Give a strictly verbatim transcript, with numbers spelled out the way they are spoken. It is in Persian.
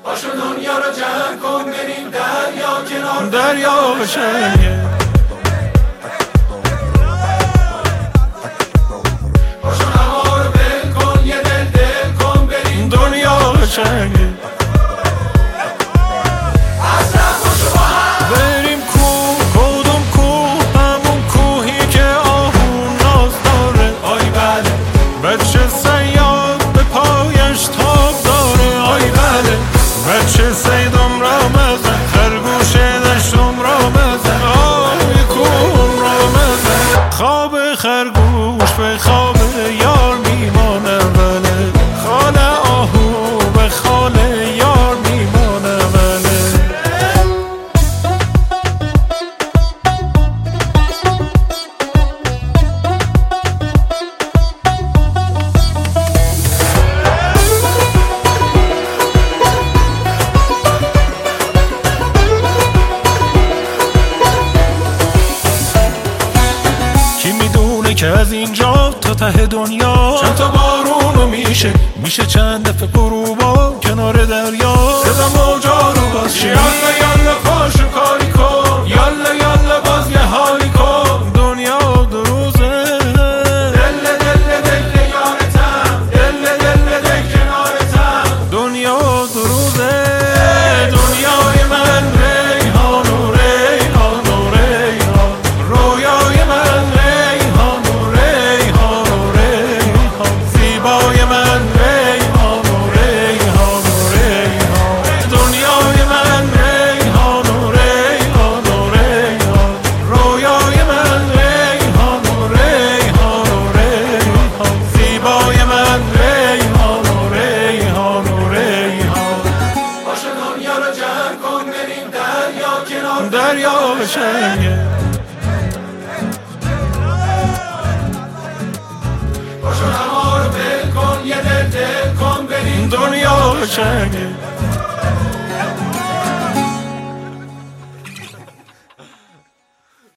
باشو دنیا رو جمع کن بریم دریا کنار دریا قشنگه. باشو هوا رو بل کن یه دل دل کن بریم دنیا قشنگه. بریم کوه، کدوم کوه؟ همون کوهی که آهو ناز داره. آی بله بچه صیاد به پایش تاب داره. آی بله بچه صیدم را مزن، خرگوش دشتم را مزن، آی کوم را مزن. خواب خرگوش به خواب یار میمانه وله، خال آهو به خال یار میمانه وله. که از اینجا تا ته دنیا چند تا بارونو میشه میشه چند دفعه غروبا کنار دریا. صدا موجا رو باز شه یالا یالا پاشو کاری کن یالا یالا باز یه حالی کن. دنیا دو روزه دل دل دل یارتم دل دل دل کنارتم. دنیا دو روزه دنیای من ریحان و ریحان و ریحان، رویای من ریحان و ریحان و ریحان، زیبای من ریحان و ریحان و ریحان. دنیای من ریحان و ریحان و ریحان، رویای من ریحان و ریحان و ریحان، زیبای من ریحان و ریحان و ریحان. باشو دنیا رو جمع کن بریم دریا کنار دریا قشنگه. باشو هوا رو بل کن یه دل دل کن بریم دنیا قشنگه.